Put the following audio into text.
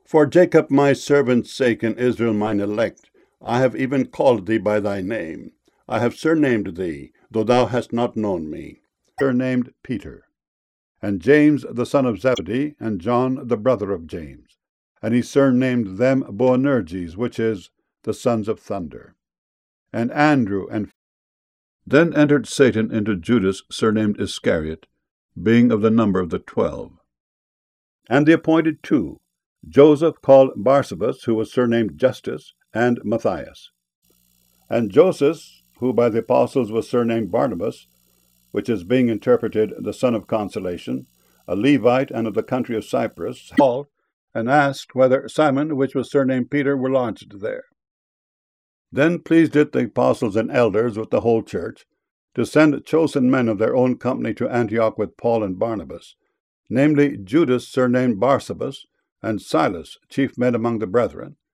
For Jacob my servant's sake and Israel mine elect, I have even called thee by thy name. I have surnamed thee, though thou hast not known me. Surnamed Peter. And James the son of Zebedee, and John the brother of James. And he surnamed them Boanerges, which is, the sons of thunder. And Andrew and Then entered Satan into Judas, surnamed Iscariot, being of the number of the 12. And the appointed 2, Joseph called Barsabas, who was surnamed Justus, and Matthias. And Joseph, who by the apostles was surnamed Barnabas, which is being interpreted the son of consolation, a Levite and of the country of Cyprus, called and asked whether Simon, which was surnamed Peter, were lodged there. Then pleased it the apostles and elders with the whole church to send chosen men of their own company to Antioch with Paul and Barnabas, namely Judas surnamed Barsabas, and Silas, chief men among the brethren,